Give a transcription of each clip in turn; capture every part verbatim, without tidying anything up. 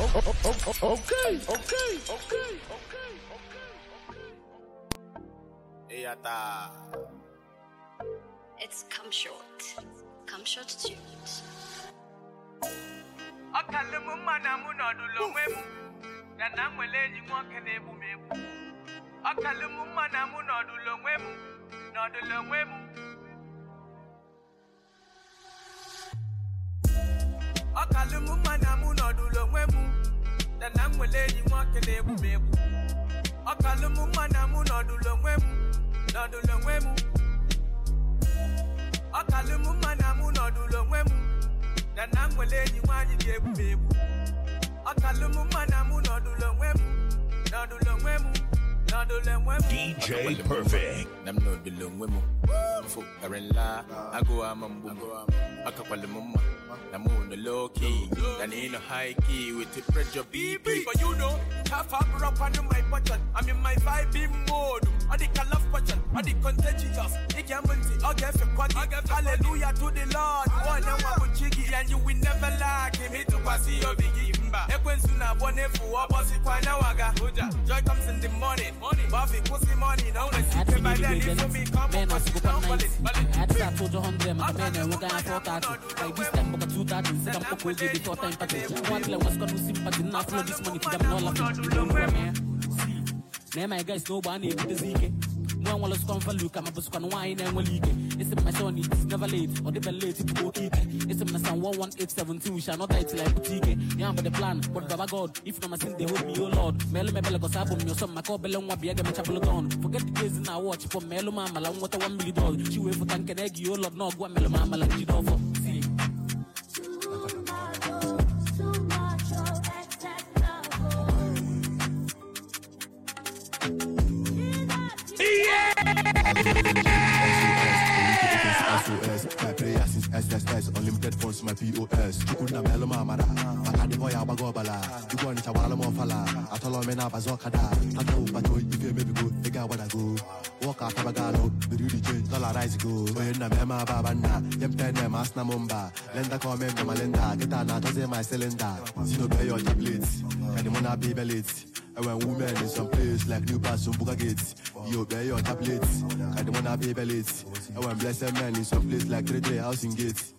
Okay, okay, okay, okay. Eyata. It's Come Short. Come Short tunes. Akalumu manamu nodulongwemu. Nanamwele nyimwakene bumebu. Akalumu manamu nodulongwemu. Nodulongwemu. Akalumu manamu nodulongwemu. Nanamwele nyimwakene bumebu. Akalumu manamu nodulongwemu. Nodulongwemu. Akalumu manamu nodulongwemu. Nanamwele nyimwakene bumebu. Akalumu manamu nodulongwemu. Nodulongwemu. D J Perfect. Nam no dulongwemu. Mfu karela. Ago amambu. Akakwale mama. Namu no low key. Dani no high key with the pressure B B. But you know, half up up under my button. I'm in my vibe mode. I think I love button. I think contagious. It can be I get for quaggy. Hallelujah to the Lord. One and one with Chiggy. And you will never like him. It to pass your biggie. Ekwensuna bonefu wabosi kwa nawaga. Joy comes in the morning. Buffy pussy money. Now let's see by then for me. Come on, pussy down wallet. I had to two hundred. I'm a man. We're gonna four thirty. By this time, we're two thirty. Say I'm cool. Give it four time package. What like what's gonna sympathy? Now flow this money to them. No love. See, now my guys know nobody with the Z K. No one was come for look. I'm a bus can wine and will leak it. It's my son. It's never late or never late to go keep it. It's my son. One one eight seven two. We shall not die till I boutique. Yeah, but the plan. But Baba God, if no my sin, they hold me, oh Lord. Melo me bella cause album. Your son, my call belong. Wa biaga me chapel gone. Forget the days in our watch for Melo Mama. Long what a one million dollars. She wait for tank and egg. Oh Lord, no go Melo Mama like you know for. See. S O S, my prayers is S S S, unlimited funds, my P O S. Chukuna melo mamara, makadi boy abagobala. You go and chawala mofala, atolo mena bazokada. Tato pato, if you maybe go, they got what I go. Walk out Tabagalo, the duty change, dollarize go. When na mema babana, yem ten them as na mumba. Lenda come in my lenda, get an out of my cylinder. Zino pay your tablets, and the mona be bellies. And when women in some place like New Pass on Buga Gates, you obey your tablets, and the one pay bellies. And when blessed men in some place like Trade Housing Gates.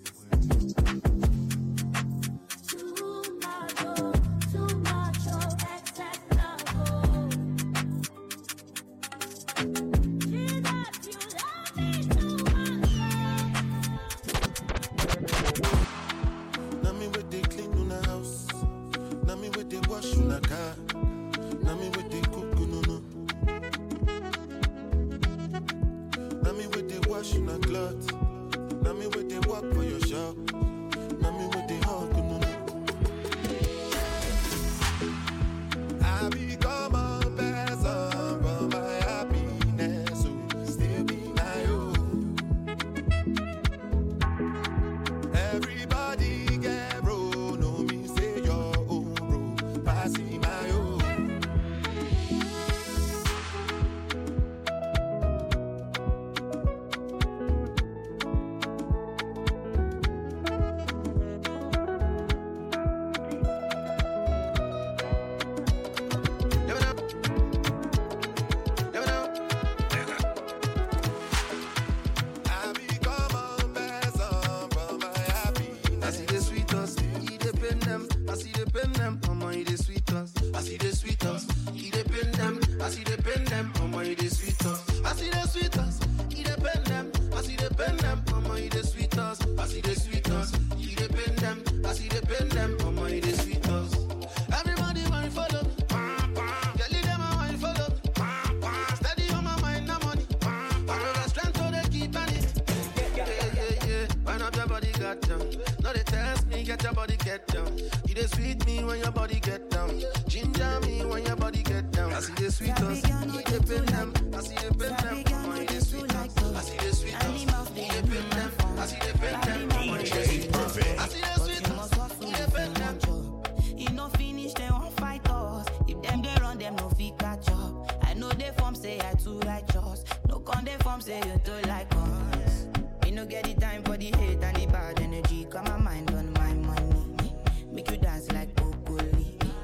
Got my mind on my money. Make you dance like broccoli.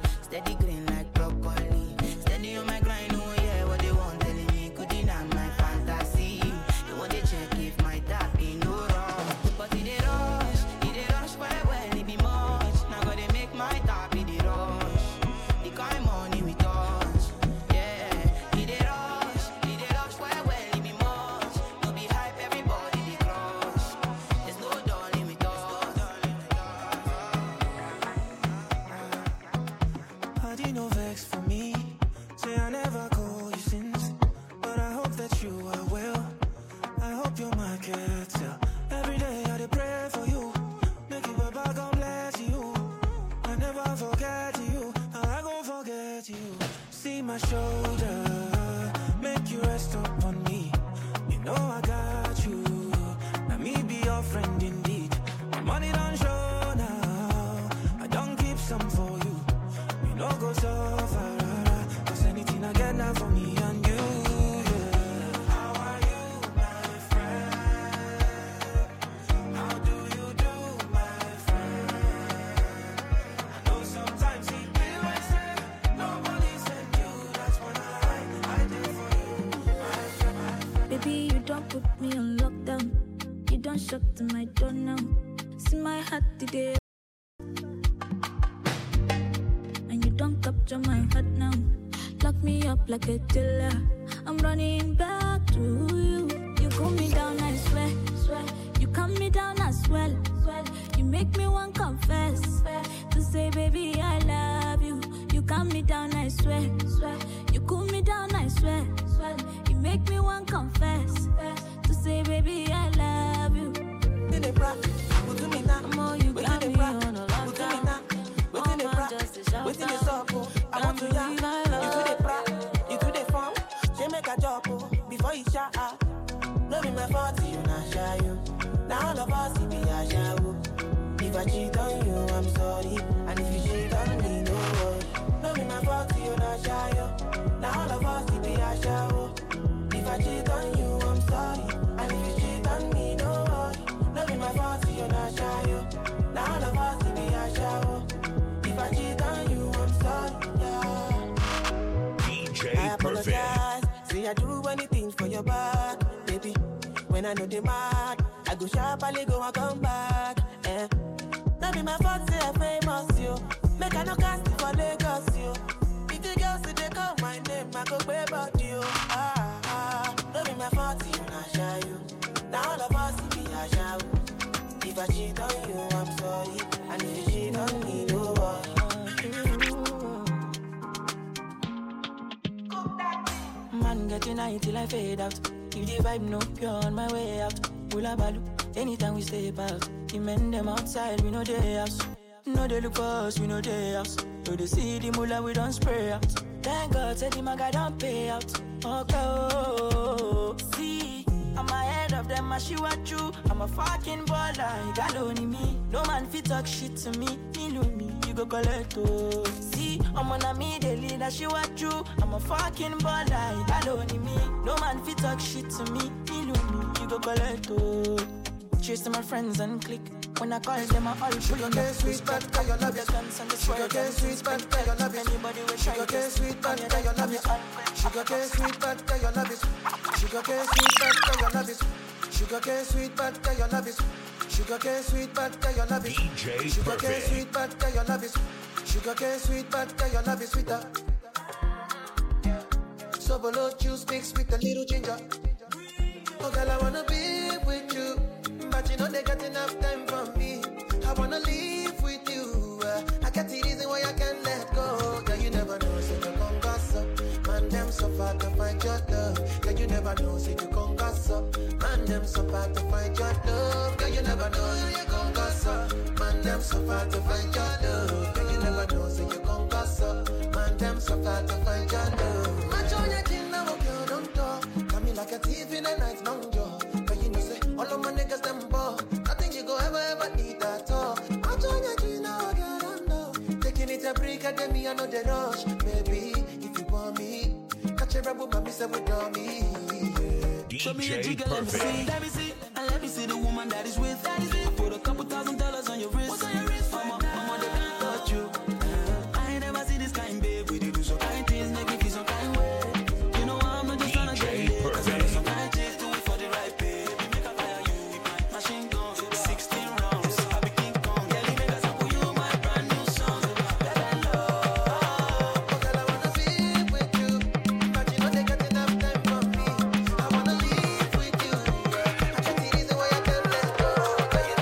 Nobody no vex for me. Say I never call you since, but I hope that you are well. I hope you're my caretaker. Every day I dey pray for you. Make you Baba God bless you. I never forget you. I gon' forget you. See my shoulder, make you rest upon me. You know I got you. Now me be your friend indeed. My money don't show now. I don't keep some for you. We no go so far. Cause anything I get now for me and you. Put me on lockdown. You don't shut to my door now. See my heart today. And you don't capture my heart now. Lock me up like a killer. I'm running back to you. You cool me down, I swear, swear. You calm me down, I swear, swear. You make me want confess, swear. To say, baby, I love you. You calm me down, I swear, swear. You cool me down, I swear, swear. You make me want confess, swear. To say, baby, I love you. Within the bra, within the na, more you got me on a lockdown. Within the bra, within the circle. I want to ya. You do the bra, you do the form. She make a job before you shut up. No be my fault, you not shy you. Now all of us be a shy. If I cheat on you, I'm sorry. And if you cheat on me, no worry. No be my fault, you not shy you. Now all of us be a shy. If I cheat on you, I'm sorry. And if you cheat on me, no worry. No be my fault, you're not shy. Now all of us be a shower. If I cheat on you, I'm sorry. Yeah. D J I apologize. Say I do anything for your back, baby. When I know the mark, I go sharp, I go and come back. Eh. Not be my fault, say I famous you. Make I no cast it for Lagos, you. If the girls say they call my name, I go pay about you. Ah. Don't be my fault, you not shy you. Now all of us be a show. If I cheat on you, I'm sorry. And if you cheat on me, no worry. Man getting high till I fade out. If the vibe no pure on my way out. Ula balu, anytime we step out. The men them outside, we know they house. No they look for us, we know they house. So they see the mullah, we don't spray out. Thank God, said the maga don't pay out. Okay, oh, see, I'm ahead of them, I she what you. I'm a fucking baller, you got only me. No man fit talk shit to me, me love me, you go collect oh. See, I'm on a me, the leader, she what you. I'm a fucking baller, you got only me. No man fit talk shit to me, me love me, you go collect oh. Cheers to my friends and click. When I call them, I all sugar cane sweet, but I love you. Sugar cane sweet, but I love you. Anybody will sugar cane sweet, but I love you. Sugar cane sweet, but I love it. Sugar cane sweet, but I love it. Sugar cane sweet, but I love it. Sugar cane sweet, but I love it. D J Sugar cane Perfect. sweet, but I love it. Sugar cane sweet, but I love it sweeter. Sobolo juice mixed with a little ginger. Oh girl, I wanna be with you. But you know they got enough time for me. I wanna live with you. Uh, I got the reason why I can't let go. Girl, you never know, say you gon' gossip. Man, them so far to find your love. Girl, you never know, say you gon' gossip. Man, them so far to find your love. Girl, you never know, say you gon' gossip. Man, them so far to find your love. Girl, you never know, say you gon' gossip. Man, them so far to find your love. Match on your chin now, girl, don't talk. Come in like a thief in the night, long jaw. But you know, say all of my niggas them ball. Nothing you go ever ever need at all. Match on your chin now, girl, don't know. Taking it a break, and then me I know the rush, baby. If you want me, catch a rebel, my miss with me. D Show me a J jigger, let me see, Perfect. let me see, and let me see the woman that is with. That is with. Put a couple thousand dollars on your wrist. What's on your wrist? I'm on, I'm on the can't touch you. I ain't never see this kind, babe. We do some kind things, make me feel some kind way. You know I'm not just tryna get it, cause I know some kind chicks do it for the right pay. We make a fire you with my machine gun, sixteen rounds. I be King Kong, yeah, me make a sample you my brand new song that I love. Oh girl, I wanna be with you, but you know they got enough time for me. I wanna live with you. I got the reason why I can't let go. Girl, you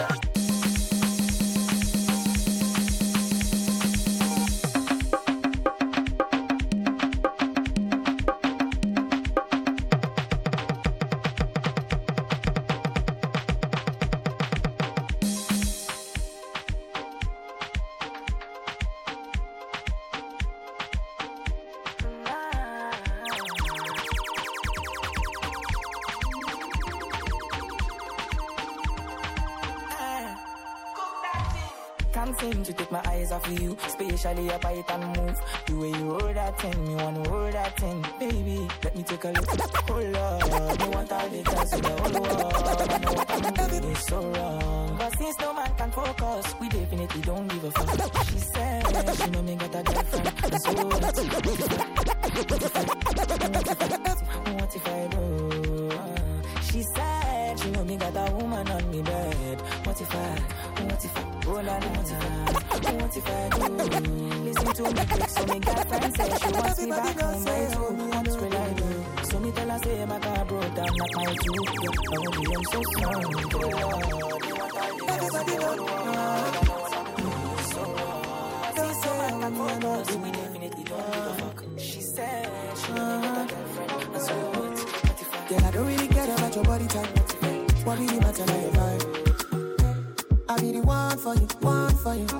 can't seem to take my eyes off of you. Spatially up I and move. The way you hold that thing, me wanna hold that thing. Baby, let me take a look. Oh Lord, me want all the girls in the whole world. I know what I'm doing is so wrong. But since no man can focus, we definitely don't give a fuck. She said, she know me got a girlfriend. So what if I, what if I do? She said, she know me got a woman on me bed. What if I, what if I, oh la la, what if I do? Listen to me quick, so me girlfriend say she wants me back home by two. What will I do? So me tell her say my car broke down, not my too. I won't be I'm so strong. Everybody know so we definitely don't give a fuck. She said she don't need a girlfriend. And so what? What if I? Girl, I don't really care about your body type. What really matter now your vibe? I be the one for you, one for you.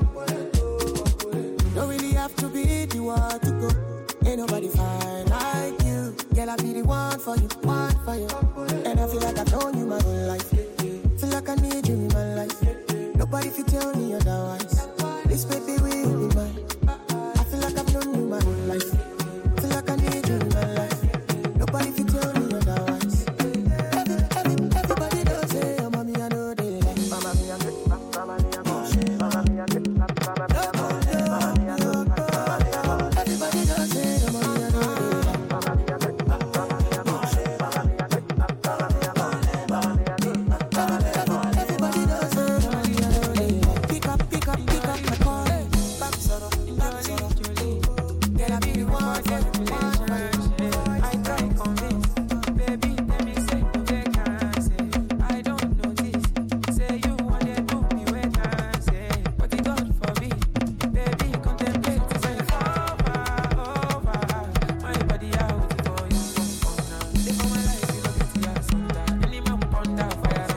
Don't really have to be the one to go. Ain't nobody fine like you. Girl, I be the one for you, one for you. And I feel like I've known you my whole life. Feel like I need you in my life. Nobody can tell me otherwise. This baby will be mine. I feel like I've known you my whole life. Feel like I need you in my life. Nobody can tell me otherwise. Every, every, everybody does say, oh, mommy, I know they like. Mama, me, I'm good. Mama, me, I'm good. Mama, me, I'm good. Mama, me, I'm good. Everybody does say, oh, mommy, I know they like. Mama, me, I'm good. Mama, me, I'm good. Mama, me, I'm good. Mama, me, I'm good. Mama, me, I'm good. Everybody does say, oh, mommy, I know they like. Pick up, pick up, pick up my call. Back sort of, back sort of. Girl, I be the one for you, one for you. I try to convince, baby, let me say, they can't say. I don't know this. Say you want to do me when I say, but it God for me. Baby, contemplate to say, over, over. My body out for you. Live for my life, you don't get to your son. Any man under fire.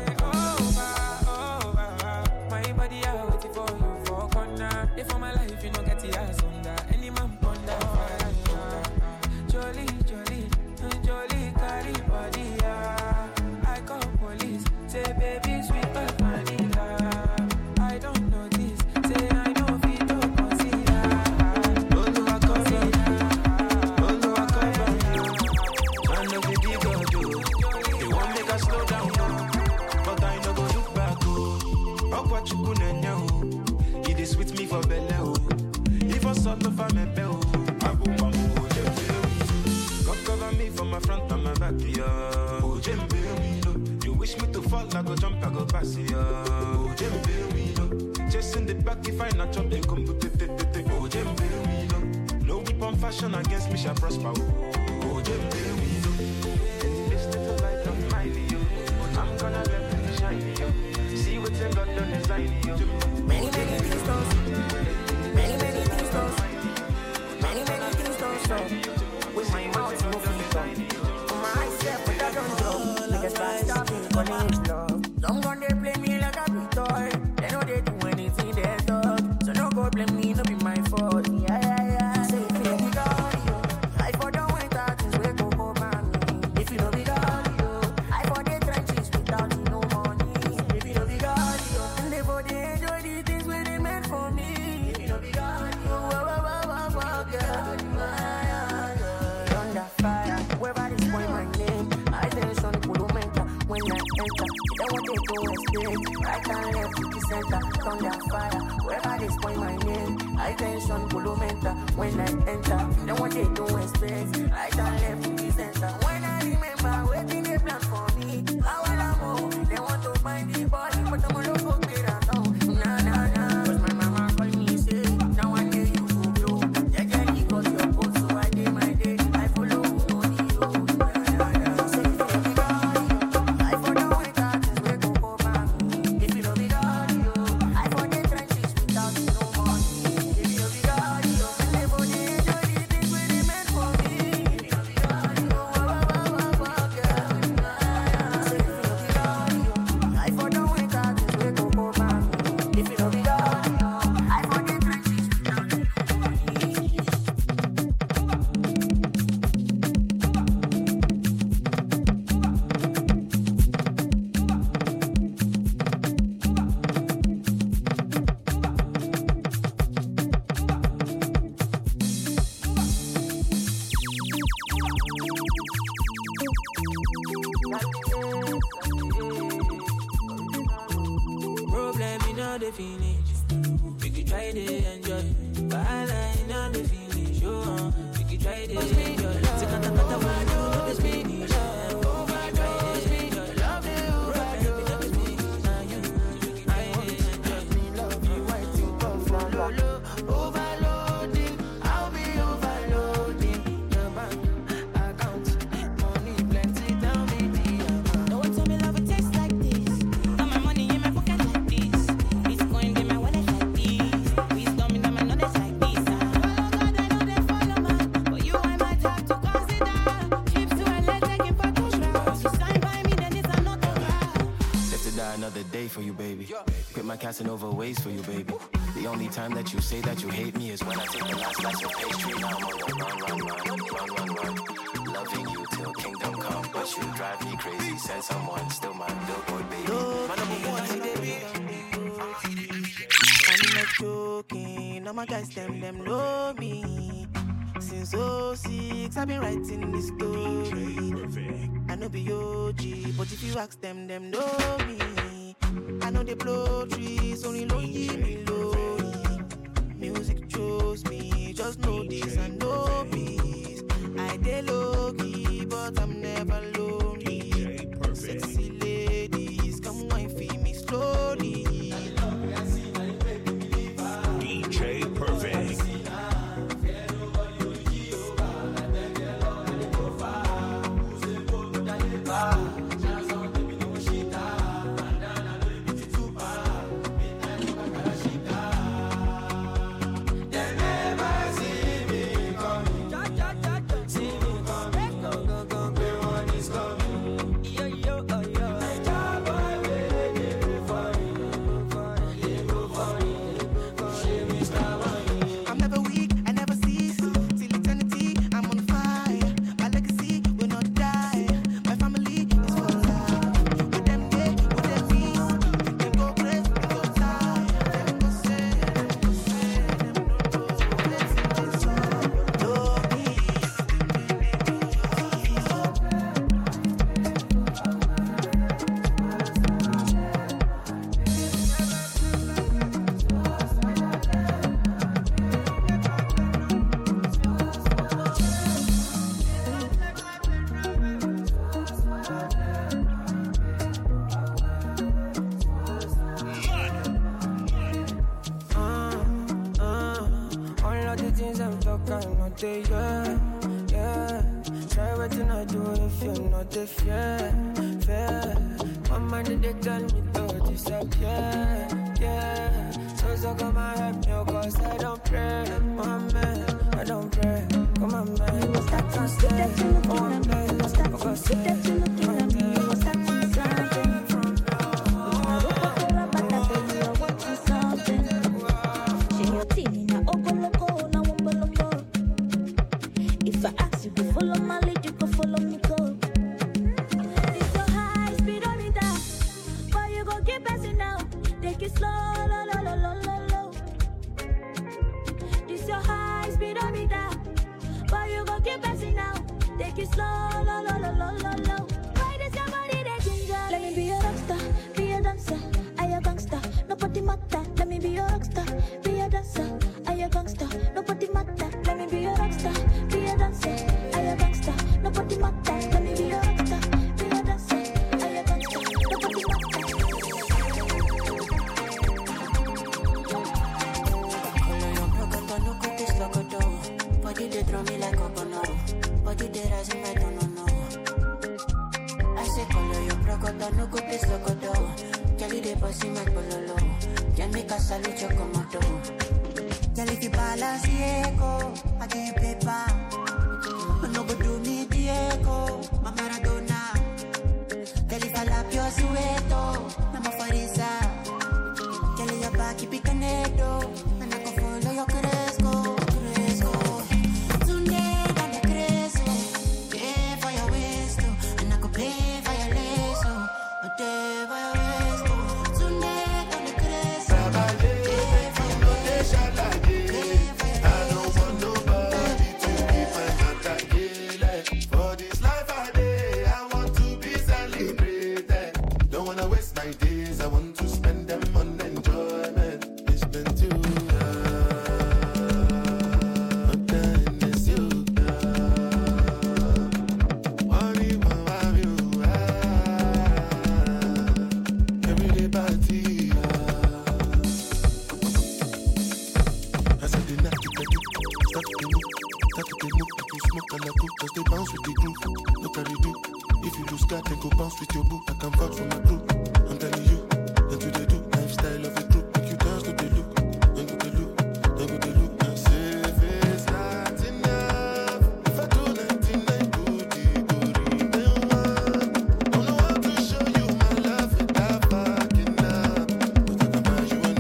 Over, over. My body out for you for corner. Live for my life, you don't get to your son. Any man under fire. Jolly, jolly, jolly, carry body, yeah. I call police, say baby, sweet but vanilla. I don't know this, say I know fit to consider. Don't do a cover, don't do a cover. I know we be good, do. They won't make us slow down, but I know go look back, oh. Up what you couldn't know, it is with me for belly, oh. If I sort of I'm a bell, I go one more jembe. God cover me from my front and my back, yeah. Oh jembe, you wish me to fall, I go jump, I go pass, yeah. Oh jembe, chasing the back if I not jump, then come to te te te te. Oh jembe, no weapon fashion against me shall prosper. Oh jembe, this little light of mine, yo. I'm gonna let it shine, yo. See what's in God done design, yo. Many many things don't see. Many, many things don't show. Many, many things don't show. With my mouth, no feet up. On my eyes, yeah, but I don't know. Like a star, stop me, calling it love. Some gun, they play me like a big toy. They know they do anything they thought. So no go blame me, no be my fault. Yeah, yeah, yeah. Say if you know be God, yo. I for the winter, things will go go by me. If you know be God, yo. I for the trenches without no money. If you know be God, yo. And they for the enjoy the things when they meant for me. Under fire, wherever this point my name. I tension Kulumenta when I enter. They want to go escape. Right and left to the center. Under fire, wherever this point my name. I tension Kulumenta when I enter. They want to go escape. Right and left to the center. When I remember waiting they plan for me. I wanna move. They want to find the body, but I'm gonna go get it down. Nah, nah, nah. Cause my mama call me say, now I hear you so blow. Yeah, yeah, he got your post, so I did my day. I follow money, oh, nah, nah, nah. Say if you don't be God, I for the winter, things will go over me. If you don't be God, yo, I for the trenches without no money. If you don't be God, yo, I for the enjoy the things when they meant for me. If you don't be God, yo, wah, wah, wah, wah, wah, girl. Casanova ways for you, baby. The only time that you say that you hate me is when I take the last slice of pastry. Now I'm on the run, run, run, run, run, run. Loving you till kingdom come, but you drive me crazy. Send someone, still my billboard, baby. My number one, baby. I'm not joking, all my guys, them, them know me. Since oh six, I've been writing this story. I know be O G, but if you ask them, them know me. I know they blow trees, only low me low. Music chose me, just know this and know peace. I dey low key, but I'm never lonely. Sexy ladies, come wine for me slowly. D J Perfect. Yeah, yeah. Try what you not do if you're not the fair, fair. My mind they tell me to disappear, yeah. So so come and help me, cause I don't pray, my man. I don't pray, come on man. I can't stay, oh man. Because I can't stay, oh man. You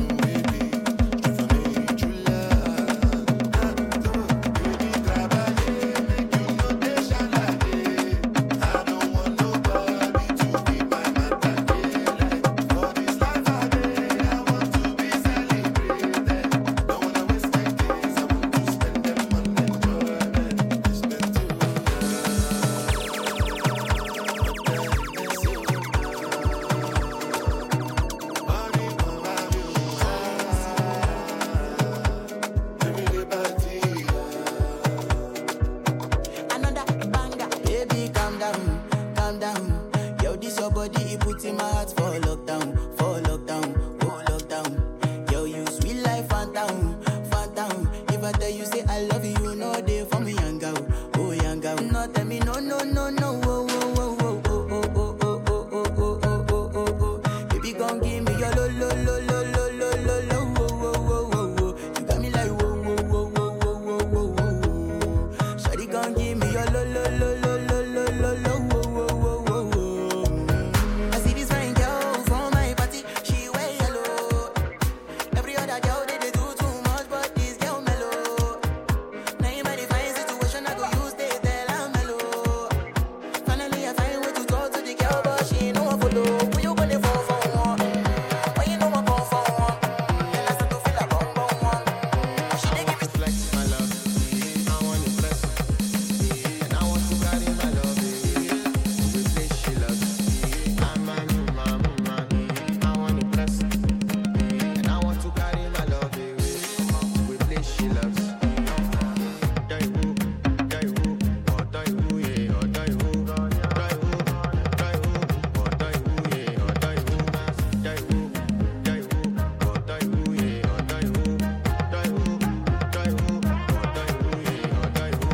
love you, no day for me, young girl. Oh, young girl. No, tell me, no, no, no, no. Oh, oh, oh, oh, oh, oh, oh, oh, oh, oh, oh, oh, oh, oh. Baby, gon' give me your lo, lo, lo, lo, lo, lo, lo, lo. Oh, oh, oh, oh, oh. You got me like, whoa, whoa, whoa, whoa, whoa, whoa, whoa, whoa. Shawty gon' give me your lo, lo, lo, lo, lo, lo, lo, lo. Oh, oh, oh, oh, oh. I see this fine girl from my party. She wear yellow. Every other girl they, they do too much, but this girl mellow. Now in my divine situation, I go use they tell I'm mellow. Finally I find way to talk to the girl, but she ain't no one follow. When you gonna fall for one? When you know I fall for one? Then I start to feel a bum bum one. She dey give me Flex my love, I want to flex, and I want to carry my love to replace she loves. I'm a mama, mama, I want to flex, and I want to carry my love to replace she loves. Die who, die who, or die who, yeah, or die who, die who, die who, or die who, yeah, or die who, die who, die who, or die who, yeah, or die who, die who, die who, or die who, yeah, or die who.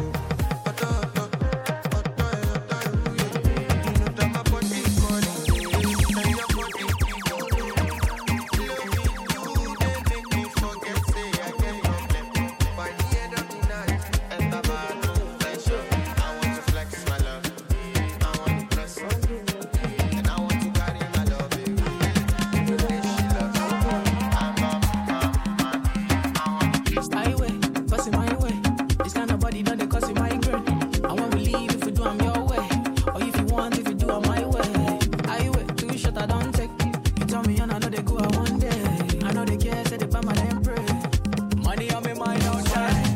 Stay away, cause it my way. This kind of body done they cause it migraine. I won't believe if you do I'm your way, or if you want if you do I'm my way. I wait, too short I don't take. You tell me and I know they go out one day. I know they care, say they buy my damn pray. Money on me mind all time.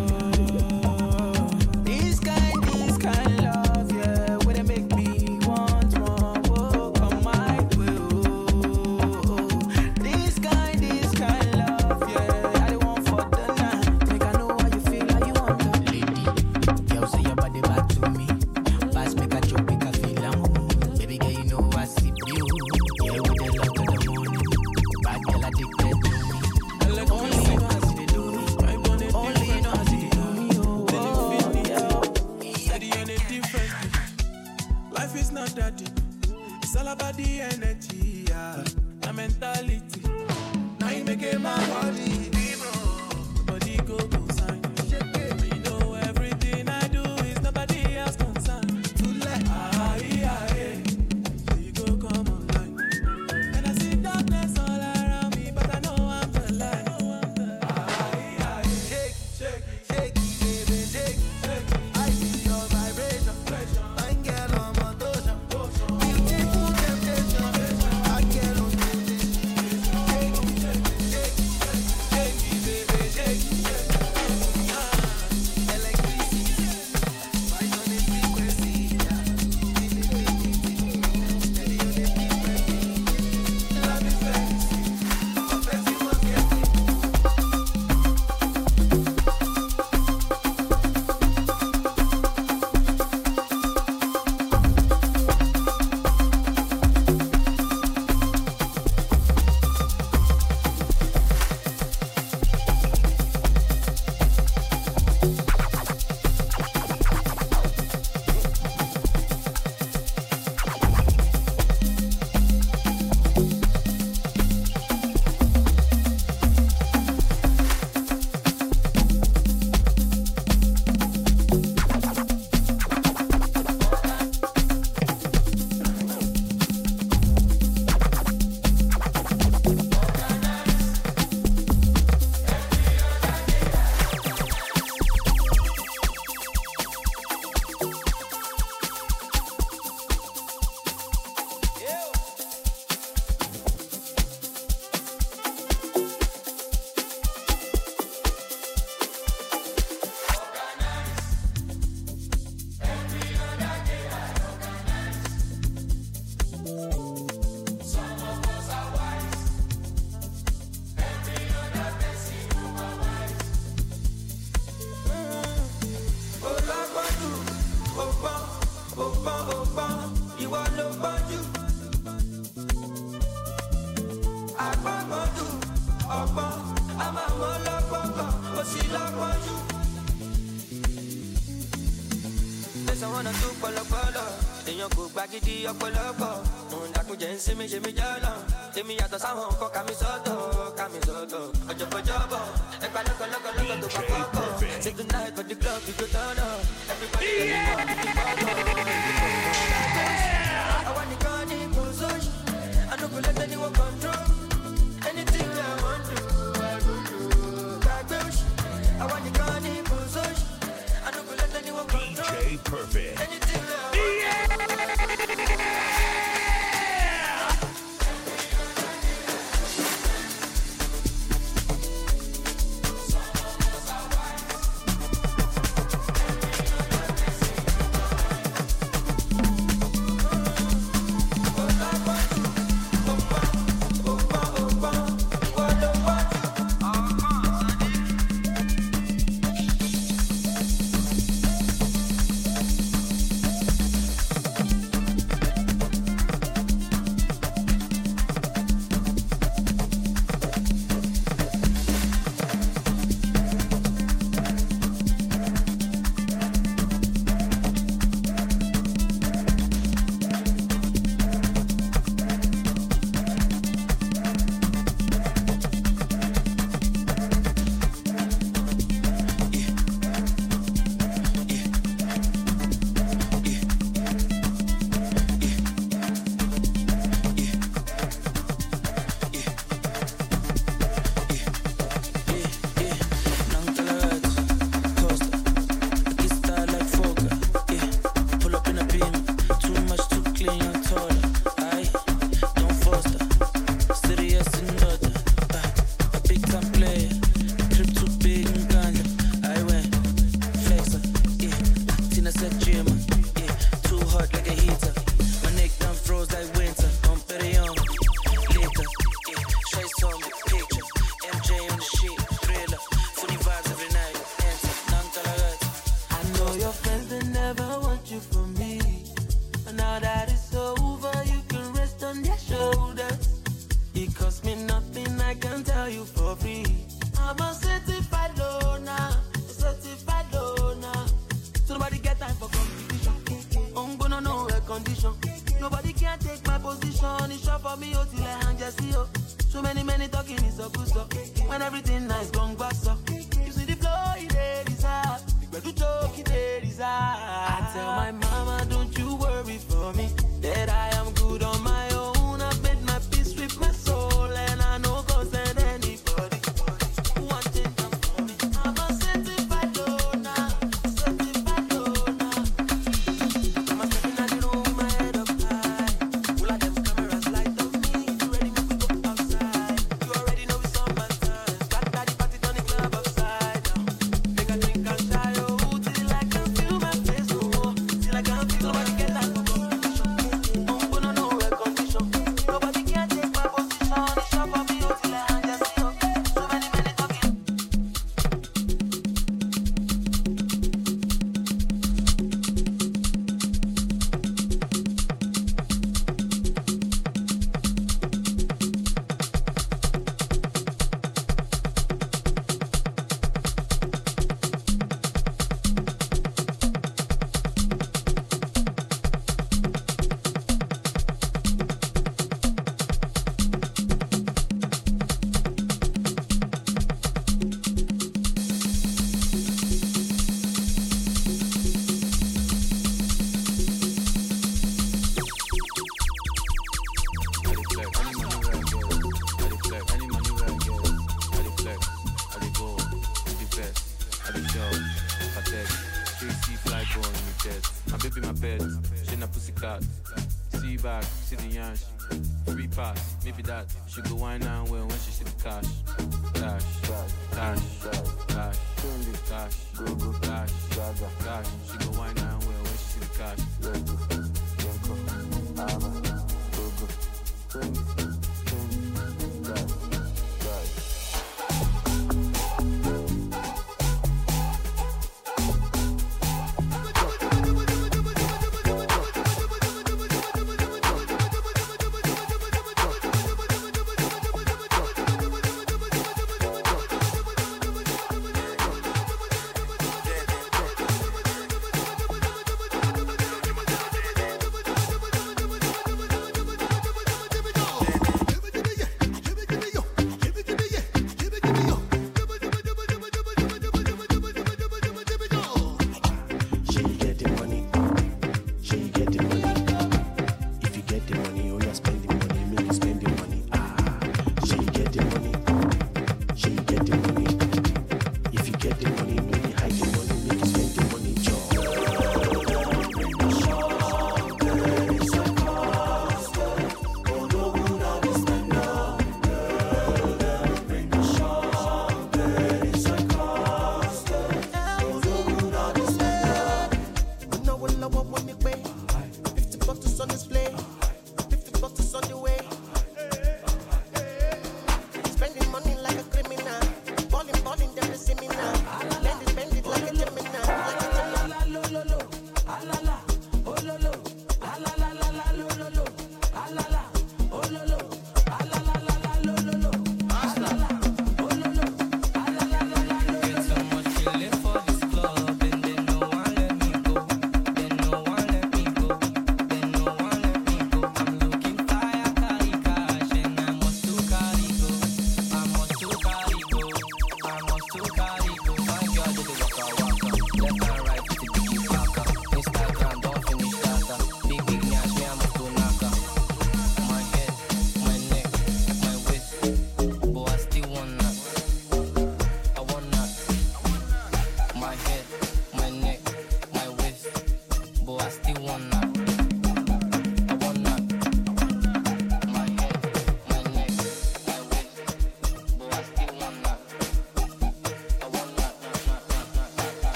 This kind, this kind love, yeah, where they make me want more. Oh, come my way. Oh, this kind, this kind love, yeah, I don't want for the night. Make I know how you feel, how you want to. Lady, girl, say your body back to me. Pass, make a joke, make a feel am. Baby girl, you know I see you. Yeah, with the love to the morning. Bad girl addicted to me. Only you know how see they do me. Only you know how see they do me. Oh, yeah. Steady and it different. Life is not that deep. It's all about the energy, yeah. The mentality. Now you make it my body. Body go go sign. You know everything I do is nobody else concerned. To let ah yeah yeah. So you go come online. And I see darkness all around me, but I know I'm the light. Ah yeah yeah. Shake, shake, shake, baby, shake, shake. I see your vibration. Fine girl on my motion. Beautiful temptation. wanna do polo polo. Then you go back to the polo. Don't act with Jensi, me, me, jala. Tell me at the sound, cock, I'm soto, I'm soto. I just put your ball. If I look, look, look, look, look, look, look. Say tonight, but the club, you go turn up. Everybody, everybody, everybody. I want the gun in position. I don't go let anyone control. Anything I want to, I will do. Backbush. I want the gun in position. I don't go let anyone control. D J Perfect. Anything I want to.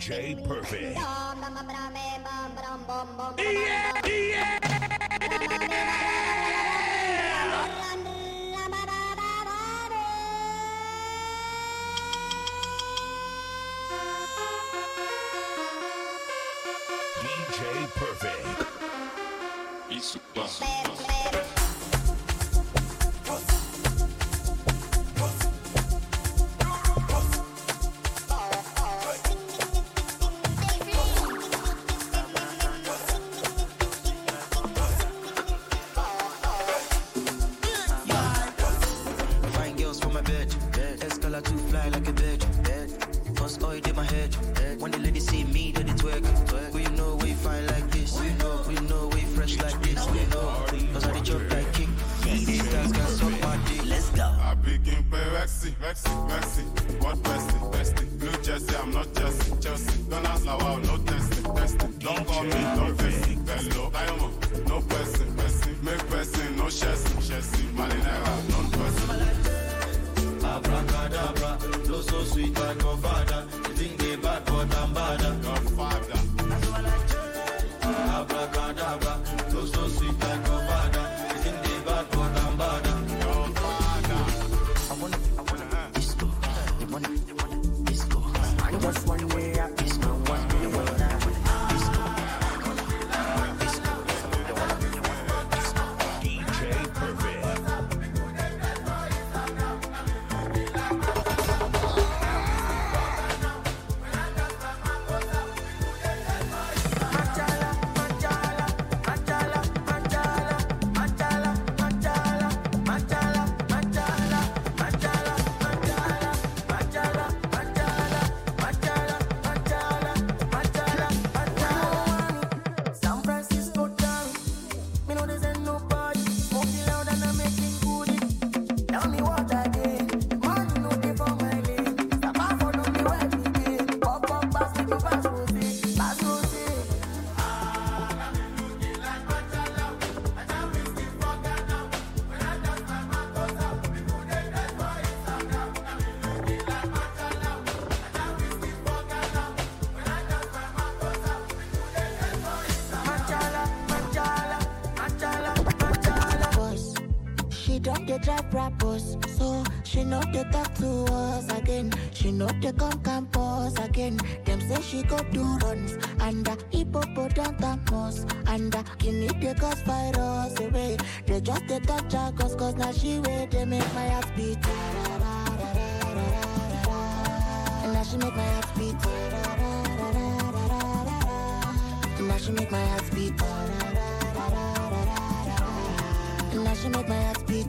J Perfect. Yeah, yeah. D J Perfect. Isso passa. Drive rappers, so she know they talk to us again. She know they come campus again. Them say she go do runs and uh, hippopotamus and uh, guinea they cause virus away. They just they talk jargons cause now she way they make my heart beat. And now she make my heart beat. And now she make my heart beat. And now she make my heart beat.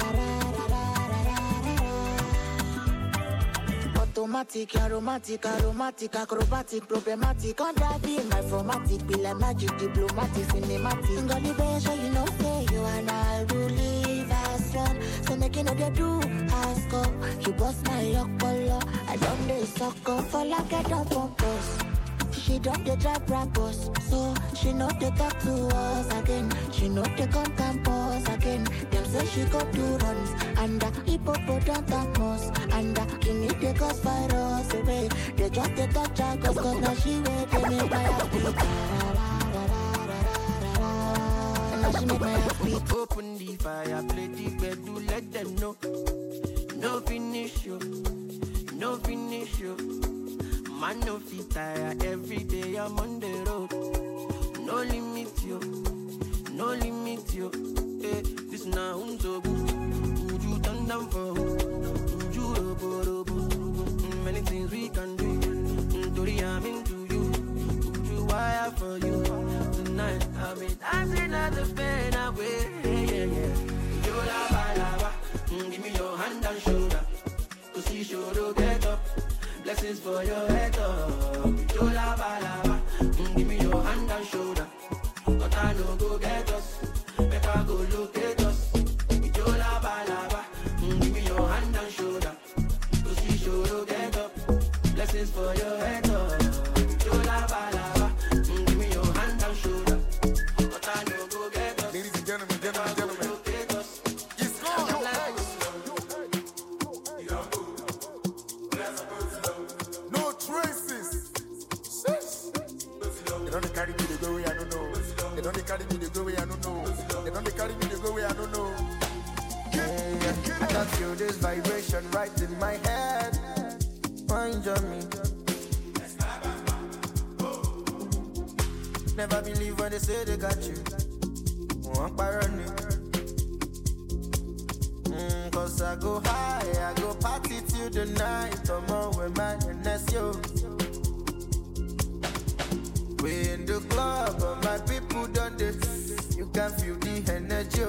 Automatic, aromatic, aromatic, acrobatic, problematic. On that be my formatic, be like magic, diplomatic, cinematic. Ngoli beja, you know, say you and I will live as one. So make you know they do ask up. You bust my luck, color. I don't they suck up for like a double purpose. She don't they drive rappers, so she know they talk to us again. She know they come campus again. Them say she go do runs and uh, hippopotamus and uh, guinea they cause virus away. They just they talk jargons cause now she way they make my heart beat. And now she make my heart beat. Open the fire, play the bed, do let them know. No finish you, no finish you. Man no fit tire, every day I'm on the road. No limit you, no limit you. Hey, this now unso good. Would you turn down for who? Would you robo robo? Many things we can do. Tori, I'm into you. Would you wire for you? Tonight I've been dancing at the bed away. Yeah, yeah, yeah. You lava lava, give me your hand and shoulder. Cause you should get up. Blessings for your head up. You lava lava, mm, give me your hand and shoulder. But I know go get us, better go look at us. You lava lava, mm, give me your hand and shoulder. Cause you sure get up. Blessings don't they carry me, they go where I don't know. They don't they carry me, they go where I don't know. Yeah, I can feel this vibration right in my head. Mind on me. Never believe when they say they got you. One parony. Mm, Cause I go high, I go party till the night. Come on with my N S yo. We in the club, but my people done this. You can feel the energy.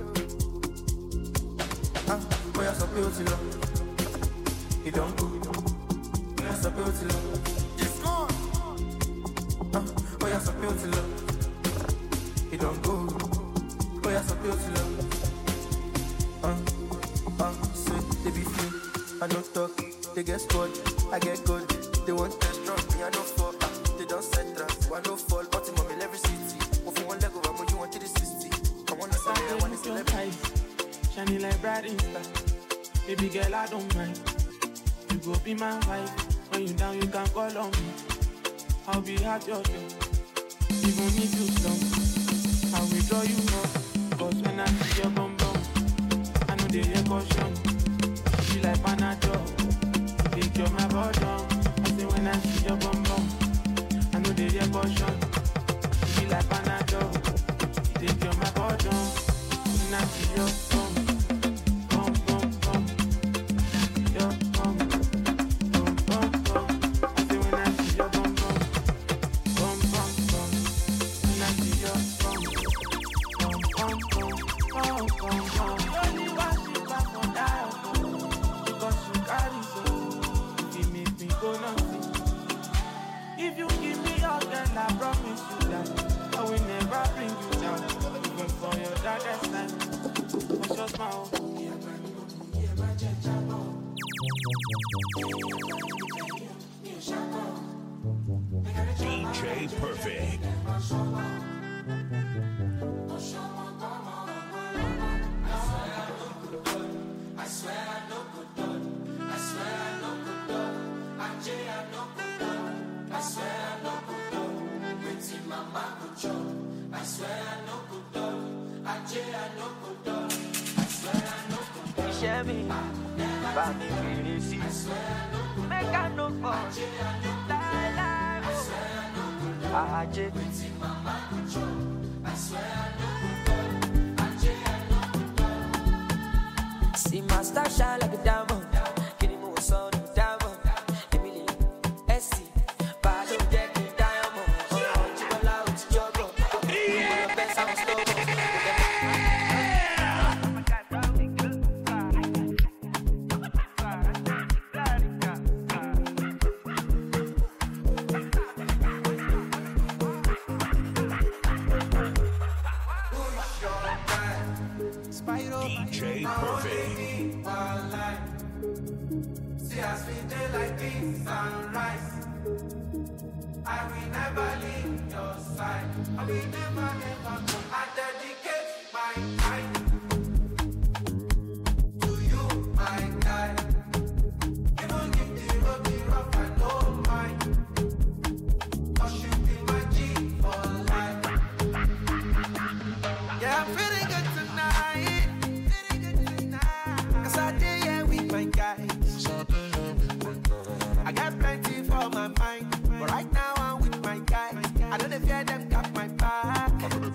Ah, boy, you're so beautiful. You don't go. You're so beautiful. It's gone. Ah, boy, you're so beautiful. You don't go. Boy, you're so beautiful. Ah, ah, say they be free. I don't talk. They get scored. I get good. They want to strong me. I don't fall. They don't set trap. I don't fall. But in my every city. If you want leg over, but you want to the sixty. I want to say I want to celebrate. Shining like bright star. Baby girl, I don't mind. You go be my wife. When you down, you can call on me. I'll be at your door. Even if you slump, I will draw you up. Cause when I see your bum bum, I know they hear caution. She like Panadol. They cure my bottom. I say when I see your bum bum, I know they hear caution. She like Panadol. They cure my bottom. When I see your bum. D J Perfect. I swear I know good done. I swear I know good done. I J I know good done. I swear I know good done. Waiting mama good job. I swear I know good done. I J I know good done. I swear I know good done. Share me, buy me really. I swear I know good done. Make I know for. I J I know good done. I swear I know good done. I J waiting mama good job. I swear I know good done. I J I know good done. See my star shine like a diamond. Get him more sun of diamond. Emily, Essie, Bado, Jackie, Diamond. Oh, you allow it to juggle. You want the best, I'm slow. D J Perfect. See us we day like this sunrise. I will never leave your side. I will never, never go. I dedicate my time to you, my guy. Even if the road be rough, I don't mind. Cause you be my G for life. Yeah, I'm feeling good tonight. Cause I did yeah with my guys. I got plenty for my mind, but right now I'm with my guys. I don't fear them got my back.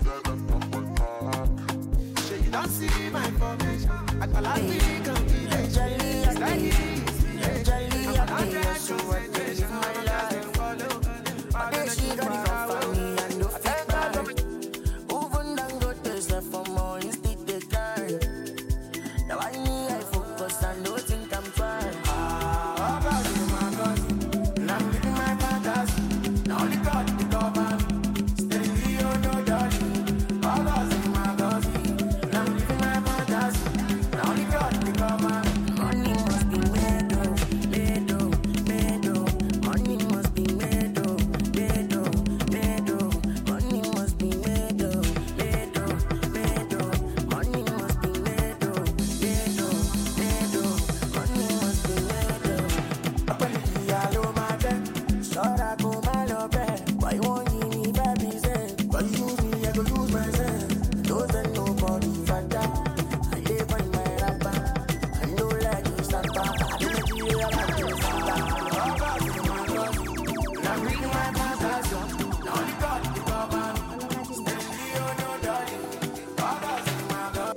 So you don't see my formation. I call out the combination. It's like it is. I'm an hundred concentration. My life can follow. I'm gonna keep my power. I thank God for me. Even down go test for more instead they can. Now I need I focus and don't think I'm trying. Ah, about you, my God. And I'm living my fantasy. Now only God, the government. I'm reading my fantasy. Now the God, the government. Steady, oh no, daddy. Father's in my God.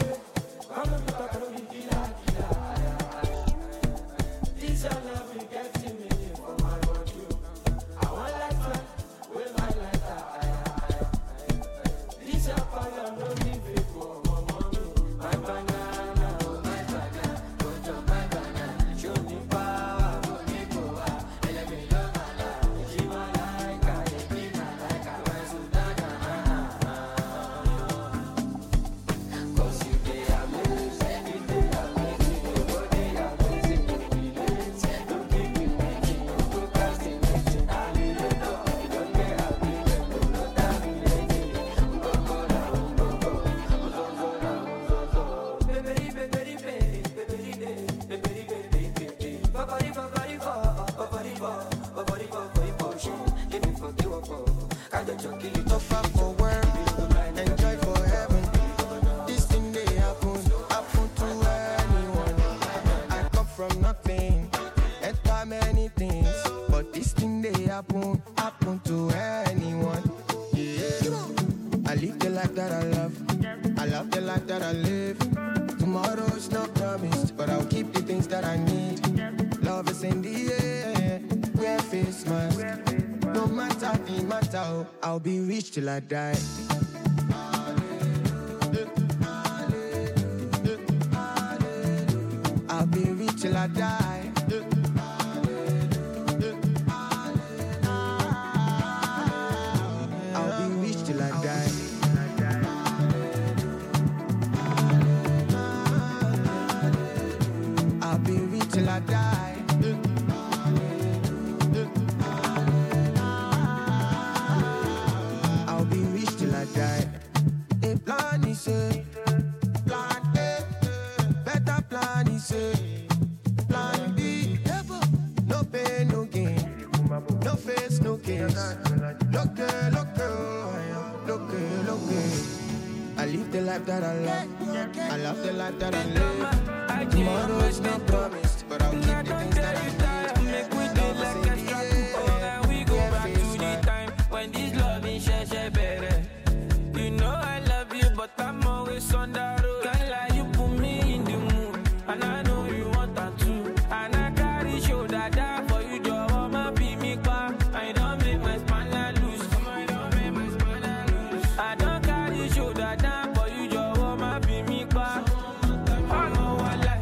This your love, you get to me for my body. I want like that, with my life. This your fire, no leave it for my mommy. My banana, oh my banana, go to my banana. Show me power, go me power. Let me love my life. She my like, I be my like, I want to dance. Cause you day amazing, every day amazing, your body amazing, you relate. Don't keep me making, no procrastinating. I need to know, you don't get happy, you don't know that relating. Umbogo la umbogo, uzozo la uzozo. Beberi, beberi, beberi, beberi, beberi, beberi, beberi. Babari, babari, ba, babari, ba, babari, ba, for emotion. Give me for the wako. Kaja junkie, you So far for work, enjoy for heaven. This thing they happen, happen to anyone. I come from nothing, enter many things, but this thing they happen, happen to anyone. Yeah, I live the life that I love, I love the life that I live. Tomorrow's not promised, but I'll keep the things that I need. Love is in the air, wear face mask. No matter the matter, oh, I'll be rich till I die. I'll be rich till I die. I'll be rich till I die. I'll be rich till I die. I'll be rich till I die. A plan is a plan A, better plan is a plan B. No pain, no gain, no face, no case. Look good, look good, look good, look good. I live the life that I love. I love the life that I live. Tomorrow's not promised, but I'll keep the things that I need. make we do like a strap. And we go back to the time when this love is share share better. You know I love you, but I'm always on the road. Can't lie, you put me in the mood, and I know you want that too. And I carry shoulder down for you, your mama be me back. I don't make my spine loose. I don't make my spine loose. I don't carry shoulder down for you, your mama be me back. I know I like.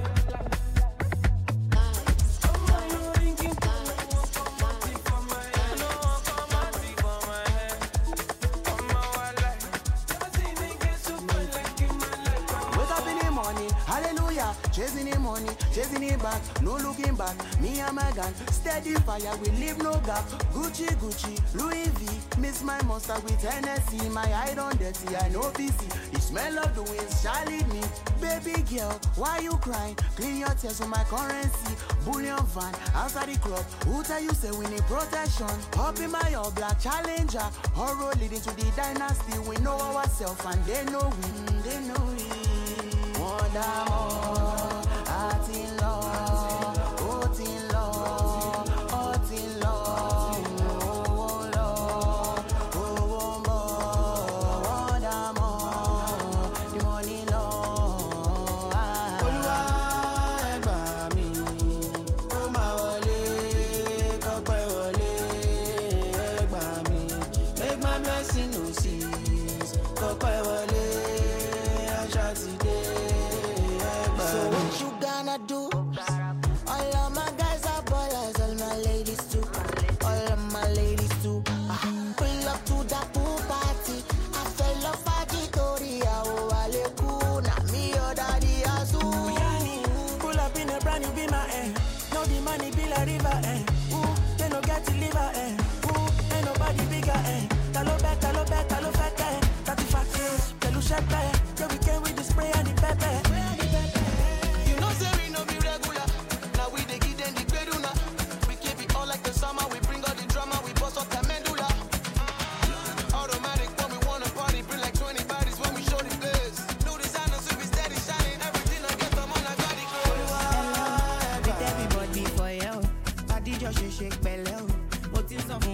Chasing the money, chasing it back, no looking back. Me and my gun, steady fire, we leave no gap. Gucci, Gucci, Louis V, miss my monster with Hennessy. My eye don't dirty, I know P C. The smell of the winds shall lead me. Baby girl, why you crying? Clean your tears with my currency. Bullion van, outside the club. Who tell you say we need protection? Up in my all black challenger. Her road leading to the dynasty. We know ourselves and they know we, mm, they know we. One more. Atin law, Otin law, Otin law, oh law, oh more, one more, the money law. Olúwa ẹ gbà mí, ó máa wọlé, kọ́pẹ́ wọlé, ẹ gbà mí, make my blessing no cease, kọ́pẹ́ wọlé, àṣà ti dé. So what you gonna do? All of my guys are ballers, all my ladies too. All of my ladies too. Ah, pull up to the pool party. I fell off at the Korea. Oh, Ale kuna me your daddy asu. Pull up in a brand new be my eh. No the money be like river eh. Ooh, they no get to liver eh. Ooh, ain't nobody bigger eh. Talo bet, talo bet, talo fat eh. Thirty facts, tell you shut eh. Yeah, we came with the spray and the pepper. Summer, we bring all the drama, we bust up the medulla. Automatic when we wanna party, bring like twenty bodies when we show the place. New designers, we be steady shining, everything I get them on, I got it close. With everybody for you, body just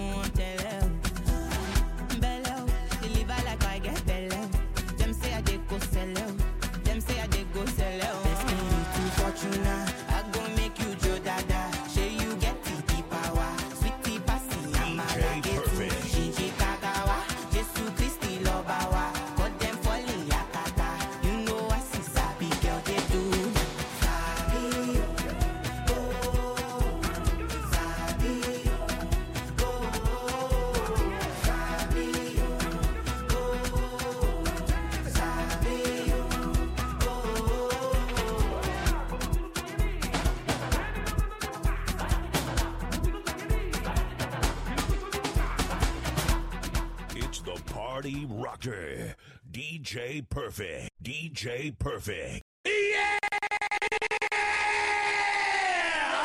won't tell them. Bello, deliver like I get bello. Them say I dey go sell out. Them say I dey go sell out. Best me to Fortuna, I go make you Joe Dada. Say you get the power, sweetie passy, I'm a racket. Shinji Kagawa, Jesus Christi Lobawa. Got them falling yakata. You know I see sabi girl they do. Sabi, oh, sabi, oh, sabi, oh, sabi, It's the party rocker, D J Perfect. D J Perfect. Yeah!